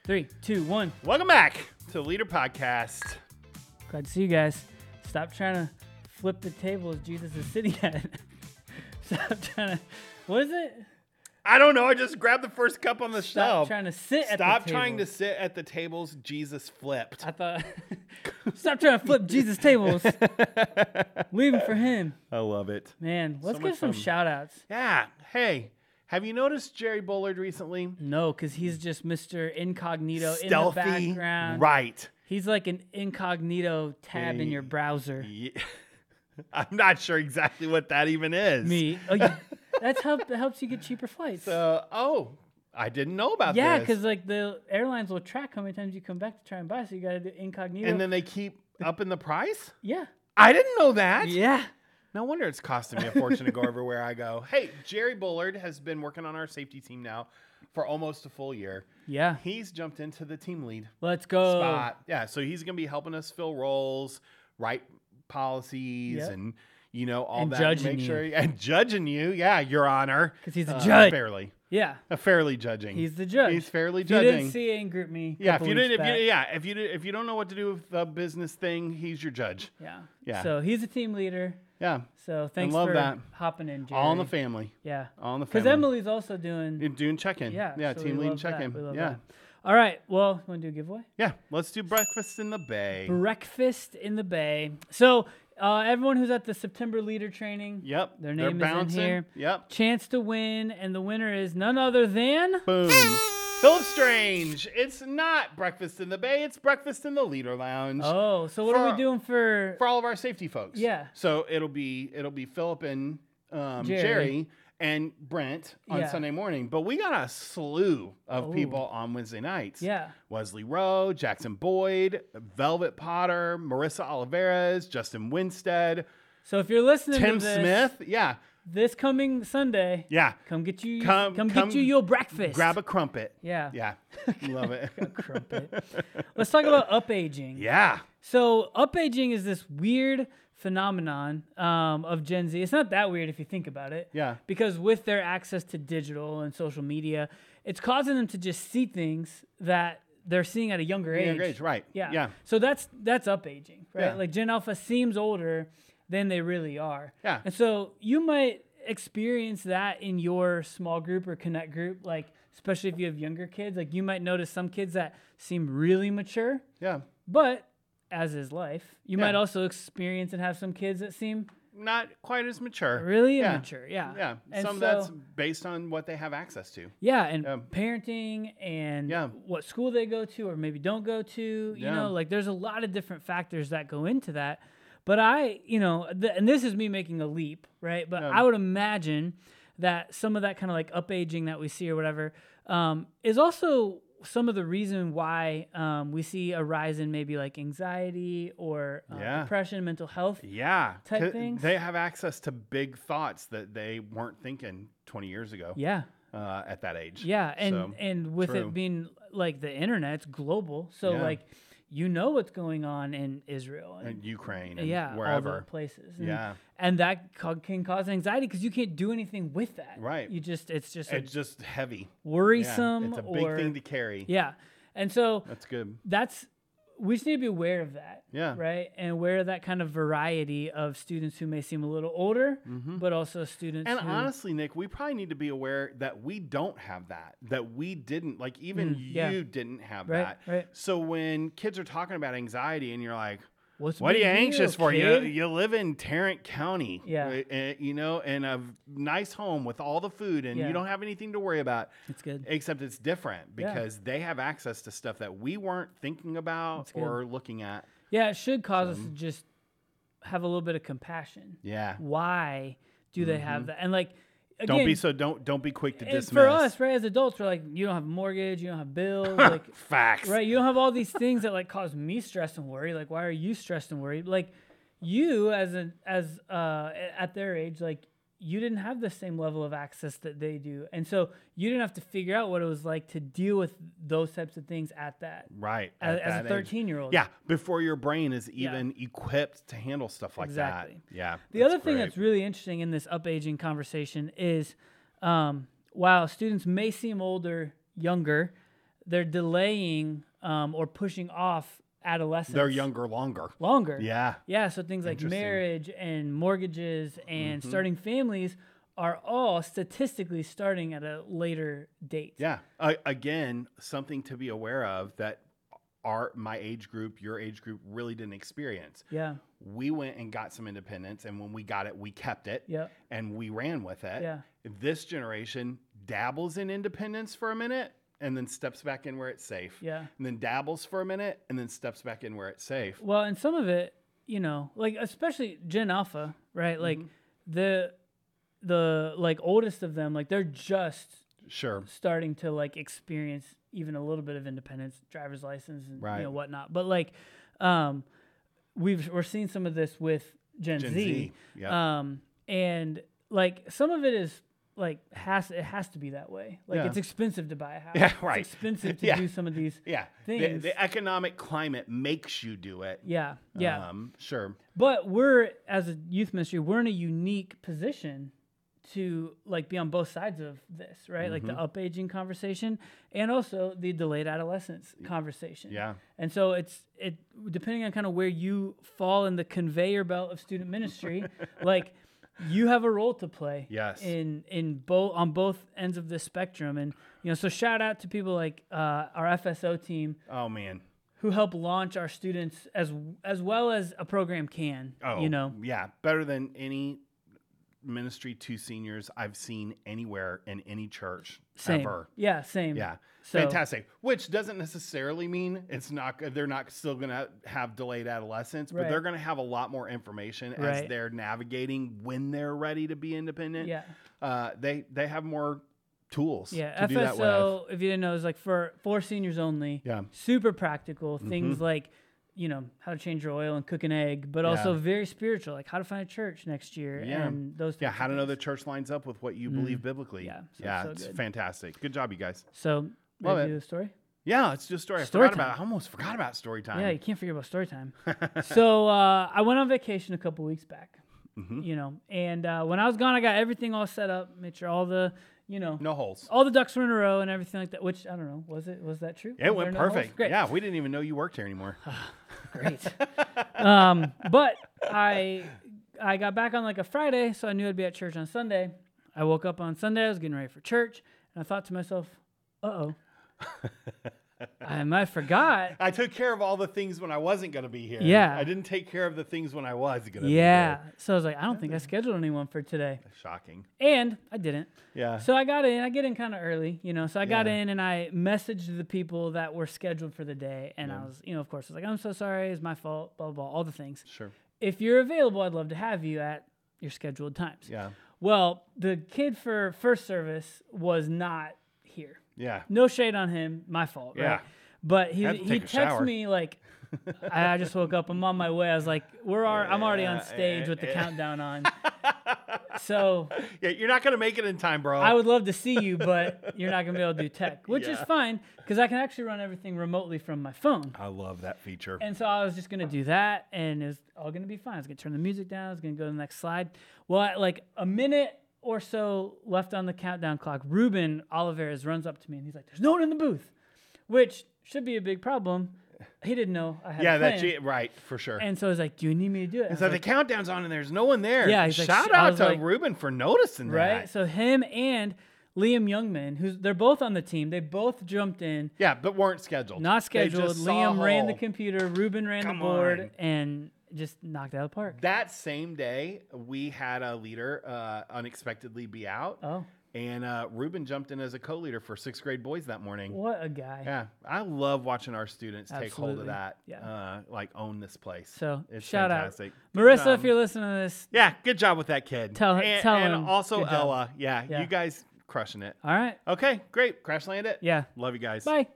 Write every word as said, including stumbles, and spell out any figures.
Three, two, one. Welcome back to the Leader Podcast. Glad to see you guys. Stop trying to flip the tables Jesus is sitting at. Stop trying to, what is it? I don't know. I just grabbed the first cup on the Stop shelf. trying to sit at the Stop table. trying to sit at the tables Jesus flipped. I thought, stop trying to flip Jesus' tables. Leave him for him. I love it. Man, let's So give much some fun. shout outs. Yeah. Hey, have you noticed Jerry Bullard recently? No, because he's just Mister Incognito Stealthy. in the background. Right. He's like an incognito tab in Hey. your browser. Yeah. I'm not sure exactly what that even is. Me. Oh, you, that's how that helps you get cheaper flights. So, oh, I didn't know about yeah, this. because like the airlines will track how many times you come back to try and buy, so you got to do incognito. And then they keep upping the price? yeah, I didn't know that. yeah. No wonder it's costing me a fortune to go everywhere I go. Hey, Jerry Bullard has been working on our safety team now for almost a full year. Yeah. He's jumped into the team lead Let's go. spot. Yeah, so he's going to be helping us fill roles, write policies, Yep. and you know all And that. judging make you. sure and judging you. Yeah, Your Honor. 'Cause he's a Uh, judge. Fairly, Yeah, uh, fairly judging. he's the judge. He's fairly If you judging. didn't see it in Group Me. a yeah, if couple you weeks didn't, if you, back. yeah, if you did, if you don't know what to do with the business thing, he's your judge. yeah, Yeah. So he's a team leader. Yeah, So thanks love for that. hopping in, Jerry. all in the family. Yeah, All in the because family. Emily's also doing. You're doing check-in. Yeah, Yeah, so team we lead love that. check-in. We love Yeah. that. All right. Well, want to do a giveaway? Yeah. Let's do breakfast in the bay. Breakfast in the Bay. So uh, everyone who's at the September leader training, Yep. Their They're name is in bouncing. here. Yep. chance to win, and the winner is none other than. Boom. Philip Strange. It's not breakfast in the bay. It's breakfast in the leader lounge Oh, so what are For- we doing for? for all of our safety folks. Yeah. So it'll be it'll be Philip and um, Jerry. Jerry. and Brent on Yeah. Sunday morning. But we got a slew of Oh. people on Wednesday nights. Yeah. Wesley Rowe, Jackson Boyd, Velvet Potter, Marissa Oliveras, Justin Winstead, So if you're listening Tim to this, Smith. Yeah. this coming Sunday, Yeah. come get you, Come- come, come get you your breakfast. Grab a crumpet. yeah. Yeah. Love it. Crumpet. Let's talk about up aging. Yeah. So up aging is this weird phenomenon um, of Gen Z. It's not that weird if you think about it. Yeah. Because with their access to digital and social media, it's causing them to just see things that they're seeing at a younger age. Younger age, right. Yeah. Yeah. So that's that's up aging, right? Yeah. Like Gen Alpha seems older than they really are. Yeah. And so you might experience that in your small group or connect group, like especially if you have younger kids. Like you might notice some kids that seem really mature, Yeah. but as is life, you Yeah. might also experience and have some kids that seem Not quite as mature. really Yeah. immature. Yeah. Yeah. And Some of so- that's based on what they have access to. Yeah, and Yeah. parenting and Yeah. what school they go to or maybe don't go to, you Yeah. know, like there's a lot of different factors that go into that. But I, you know, th- and this is me making a leap, right? But Yeah. I would imagine that some of that kind of like up aging that we see or whatever um, is also some of the reason why um, we see a rise in maybe like anxiety or uh, Yeah. depression, mental health. Yeah. Type 'Cause things. They have access to big thoughts that they weren't thinking twenty years ago Yeah. uh, at that age. Yeah, and So, and with true. it being like the internet, it's global. So Yeah. like, you know what's going on in Israel and, And Ukraine and yeah, all wherever. the places. And, Yeah. and that ca- can cause anxiety because you can't do anything with that. Right. You just it's just It's just heavy. a worrisome Yeah. It's a big or thing to carry. yeah, and so That's good. that's we just need to be aware of that. Yeah. Right, and aware of that kind of variety of students who may seem a little older, but also students. Mm-hmm. And who, honestly, Nick, we probably need to be aware that we don't have that, that we didn't, like even Mm, yeah. you didn't have Right, that. right. So when kids are talking about anxiety and you're like, What's the what are big you anxious deal, for? You, kid? you live in Tarrant County, Yeah. right? Uh, you know, in a nice home with all the food and Yeah. you don't have anything to worry about. It's good. Except it's different Yeah. because they have access to stuff that we weren't thinking about That's good. or looking at. Yeah, it should cause us to just have a little bit of compassion. Yeah. Why do they have that? And like, again, Don't be so don't don't be quick to and dismiss. for us, right, as adults, we're like, you don't have a mortgage, you don't have bills, like, Facts. right, you don't have all these things that like cause me stress and worry. Like, why are you stressed and worried? Like, you as a as uh at their age, like, you didn't have the same level of access that they do, and so you didn't have to figure out what it was like to deal with those types of things at that Right. as, at as that a age. thirteen year old. Yeah, before your brain is Yeah. even equipped to handle stuff like Exactly. that. Yeah. The that's other thing great. that's really interesting in this up aging conversation is, um, while students may seem older, younger, they're delaying um, or pushing off adolescence. They're younger longer. Longer. Yeah. Yeah. So things like Interesting. marriage and mortgages and Mhm. starting families are all statistically starting at a later date. Yeah. Uh, again, something to be aware of that our my age group, your age group really didn't experience. Yeah. We went and got some independence, and when we got it, we kept it. Yeah. And we ran with it. Yeah. This generation dabbles in independence for a minute and then steps back in where it's safe. Yeah. And then dabbles for a minute and then steps back in where it's safe. Well, and some of it, you know, like especially Gen Alpha, right? Like Mhm. the the like oldest of them, like they're just Sure. starting to like experience even a little bit of independence, driver's license and Right. you know whatnot. But like um we've we're seeing some of this with Gen, Gen Z. Z. Yeah. Um and like some of it is like has it has to be that way. Like Yeah. it's expensive to buy a house. Yeah, right. It's expensive to Yeah. do some of these yeah. The, things. the economic climate makes you do it. yeah. Yeah. Um, sure. But we're, as a youth ministry, we're in a unique position to like be on both sides of this, right? Like the Mm-hmm. up aging conversation and also the delayed adolescence conversation. Yeah. And so it's it depending on kind of where you fall in the conveyor belt of student ministry, like you have a role to play. Yes. In in both on both ends of the spectrum, and you know, so shout out to people like uh, our F S O team Oh, man. who help launch our students as as well as a program can. Oh, you know. yeah. Better than any ministry to seniors I've seen anywhere in any church Same. ever. Yeah, same. Yeah. So- Fantastic. Which doesn't necessarily mean it's not, they're not still going to have delayed adolescence, but Right. they're going to have a lot more information as Right. they're navigating when they're ready to be independent. Yeah. Uh, they, they have more tools Yeah. to do that with. F S O, if you didn't know, is like for for seniors only. Yeah. Super practical. Mm-hmm. Things like, you know, how to change your oil and cook an egg, but also Yeah. very spiritual, like how to find a church next year Yeah. and those Yeah. types How of to know things. the church lines up with what you believe biblically. Yeah, so- yeah. so it's good. fantastic. Good job, you guys. So, Love ready to it. do the story? Yeah. Let's do a story. I Story forgot about, time. I almost forgot about story time. Yeah, you can't forget about story time. so uh, I went on vacation a couple weeks back, Mhm. you know, and uh, when I was gone, I got everything all set up, made sure all the, you know, No holes. all the ducks were in a row and everything like that. Which I don't know, was it? Was that true? It Was went there no holes? perfect. Great. Yeah. We didn't even know you worked here anymore. Great. um, but I I got back on like a Friday, so I knew I'd be at church on Sunday. I woke up on Sunday, I was getting ready for church, and I thought to myself, uh-oh. I might forgot. I took care of all the things when I wasn't going to be here. Yeah. I didn't take care of the things when I was going to Yeah. be here. So I was like, I don't think I scheduled anyone for today. Shocking. And I didn't. Yeah. So I got in. I get in kind of early, you know. So I got Yeah. in and I messaged the people that were scheduled for the day. And I was, you know, of course, I was like, I'm so sorry. It's my fault, blah, blah, blah, all the things. Sure. If you're available, I'd love to have you at your scheduled times. Yeah. Well, the kid for first service was not here. Yeah. No shade on him. My fault, Yeah. right? But he Had to he take a texted shower. me like, I, I just woke up. I'm on my way. I was like, we're al- I'm already on Yeah, stage with the yeah. countdown on. So Yeah. You're not going to make it in time, bro. I would love to see you, but you're not gonna be able to do tech, which is Yeah. fine because I can actually run everything remotely from my phone. I love that feature. And so I was just gonna do that, and it was all gonna be fine. I was gonna turn the music down. I was gonna go to the next slide. Well, at like a minute or so left on the countdown clock, Ruben Oliveras runs up to me and he's like, "There's no one in the booth," which should be a big problem. He didn't know I had yeah, a plan. that's it. Right, for sure. And so I was like, "Do you need me to do it?" I And was so like, the countdown's on and there's no one there. Yeah, he's like, Shout sh- I out was to like- Ruben for noticing right. that. So him and Liam Youngman, who's they're both on the team. They both jumped in. Yeah, but weren't scheduled. Not They scheduled. just saw Liam a ran the hole. computer. Ruben ran Come the board on. and just knocked it out of the park. That same day, we had a leader uh, unexpectedly be out. Oh, And uh, Ruben jumped in as a co-leader for sixth grade boys that morning. what a guy. Yeah, I love watching our students take hold Absolutely. of that. Yeah. Uh, like own this place. So, It's shout fantastic. out. Good Marissa, job. if you're listening to this, Yeah, good job with that kid. Tell- and, tell and him also good job. Ella. Yeah, Yeah. you guys crushing it. all right. Okay, great. Crash land it. Yeah. Love you guys. Bye.